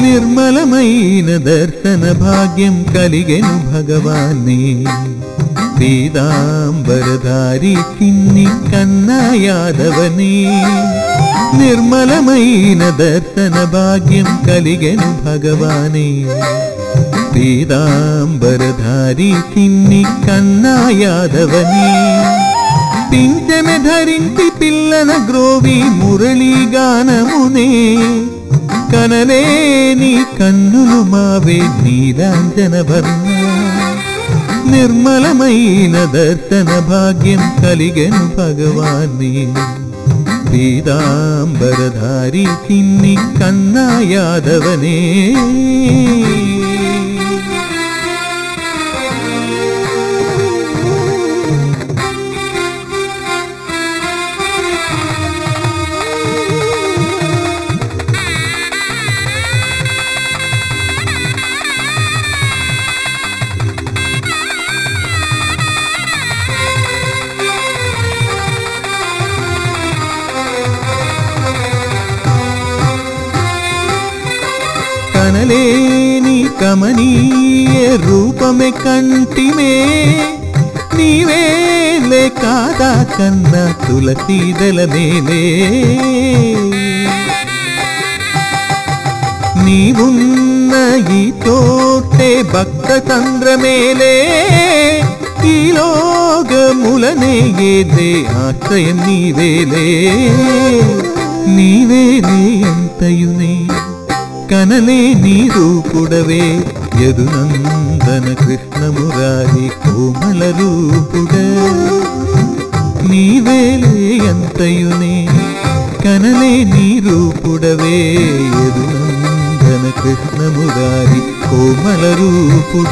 నిర్మలమైన దర్శన భాగ్యం కలిగెను భగవానే పీతాంబరధారి చిన్ని కన్నా యాదవనే నిర్మలమైన దర్శన భాగ్యం కలిగెను భగవానే పీతాంబరధారి చిన్ని కన్నా యాదవనే పింఛమె ధరించి పిల్లన గ్రోవి మురళీగానమునే కనలేని కన్నులు మావే నీలాంజన వర్ణ నిర్మలమైన దర్శన భాగ్యం కలిగెను భగవానే పీతాంబరధారి చిన్ని కన్నా యాదవనే కనలేని కమనీయ రూపమే కంటిమే నీవేలే కాదా కన్నా తులసీదల మేలే నీవున్న ఈ తోటే భక్త చంద్రమేలే ఈ లోకములనే ఏదే ఆశ్రయం నీవేలే నీవేలే అంతయునే కనలే నీ రూపుడవే యదునందన కృష్ణమురారి కోమల రూపుడ నీవేలే అంతయునే కనలే నీ రూపుడవే యదునందన కృష్ణమురారి కోమల రూపుడ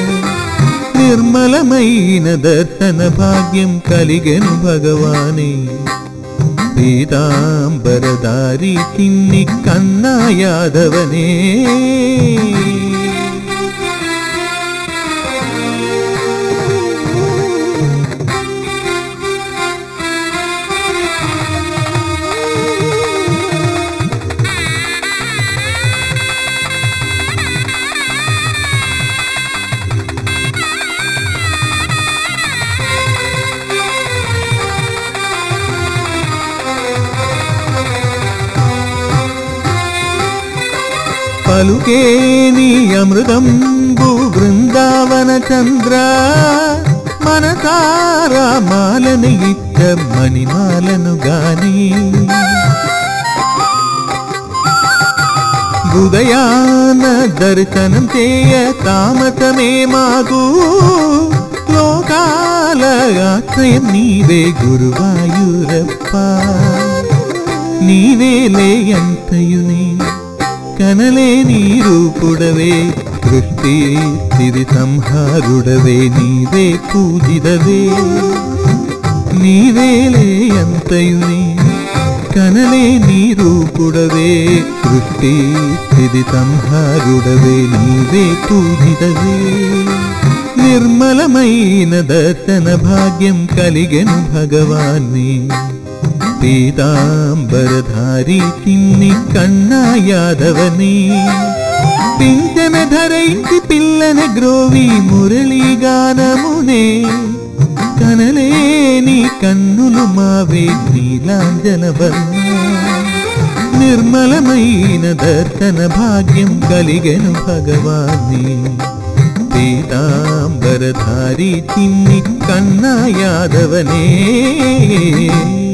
నిర్మలమైన దర్శన భాగ్యం కలిగెను భగవానే పీతాంబరధారి చిన్ని కన్నా యాదవనే పలుకేని అమృతంబు బృందావన చంద్ర మనసారా మాలను ఇచ్చ మణిమాలను గాని ఉదయాన దర్శనం చేయ తామసమే మాకు లోకాల ఆశ్రయం నీవే గురువాయూరప్ప నీవేలే అంతయునే కనలే నీ రూపుడవే సృష్టి స్థితి సంహారుడవే నీవే పూజిదవే నీవేలే అంతయునే కనలే నీ రూపుడవే సృష్టి స్థితి సంహారుడవే నీవే పూజిదవే నిర్మలమైన దర్శన భాగ్యం కలిగెను భగవానే పీతాంబరధారి చిన్ని కన్నా యాదవనే పింఛమె ధరించి పిల్లన గ్రోవి మురళీగానమునే కనలేని కన్నులు మావే నీలాంజన వర్ణ నిర్మలమైన దర్శన భాగ్యం కలిగెను భగవానే పీతాంబరధారి చిన్ని కన్నా యాదవనే